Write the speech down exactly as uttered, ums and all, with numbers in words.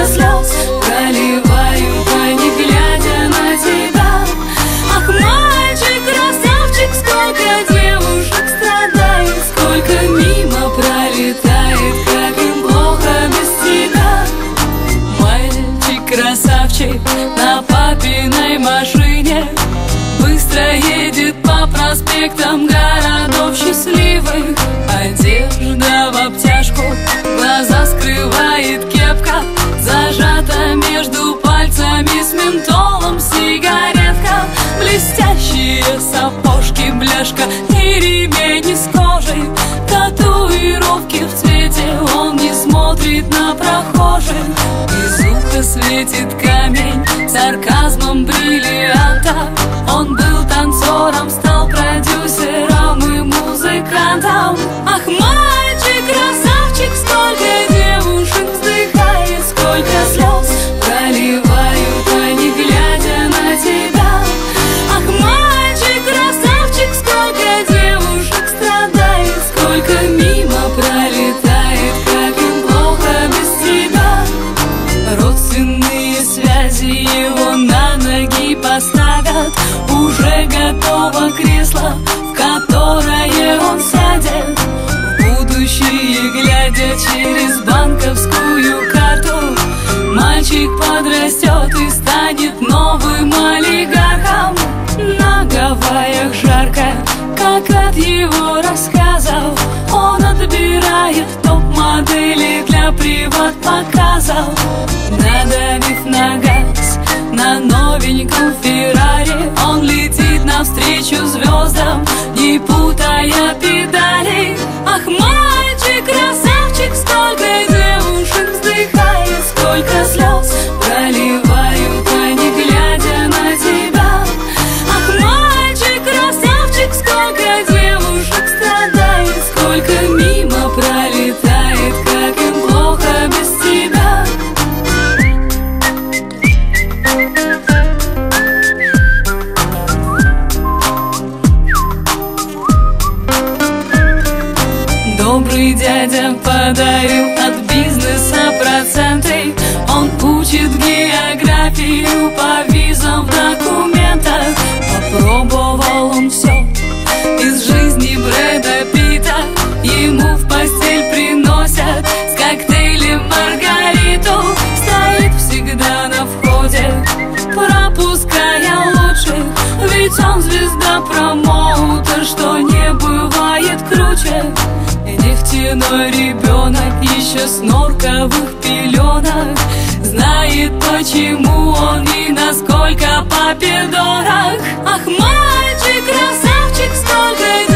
слез проливают они, глядя на тебя. Ах, мальчик, красавчик, сколько девушек страдает, сколько мимо пролетает, как им плохо без тебя. Мальчик, красавчик, на папиной машине быстро едет по проспектам городов счастливых. Одежда в обтяжку, глаза скрывает кепка, зажата между пальцами с ментолом сигаретка. Блестящие сапожки, бляшка и ремень из кожи, татуировки в цвете, он не смотрит на прохожих. Из уха светит камень сарказмом бриллианта. Он был танцором, стал продюсером и музыкантом. Ах, мальчик, красавчик, сколько девушек вздыхает, сколько слез проливают они, глядя на тебя. Ах, мальчик, красавчик, сколько девушек страдает, сколько мимо пролетает, как им плохо без тебя. Родственные связи его на ноги поставят, уже готово кресло, в которое он сядет. В будущее глядя через банковскую карту, мальчик подрастет и станет новым олигархом. На Гавайях жарко, как от его рассказов, он отбирает топ-модели для приват-показов. Надавив на газ на новеньком Феррари, он летит навстречу звездам, не путая педали. Ах, мальчик, красавчик, сколько девушек вздыхает, сколько слез проливают они, глядя на тебя. Ах, мальчик, красавчик, сколько девушек страдает, сколько мимо пролетает, как им плохо без тебя. Добрый дядя подарил от бизнеса проценты, он учит географию по визам в документах. Попробовал он все из жизни Брэда Питта, ему в постель приносят с коктейлем Маргариту. Стоит всегда на входе, пропуская лучших, ведь он звезда-промоутер, что не бывает круче. Нефтяной ребенок еще с норковых пеленок знает, почему он и насколько папе дорог. Ах, мама!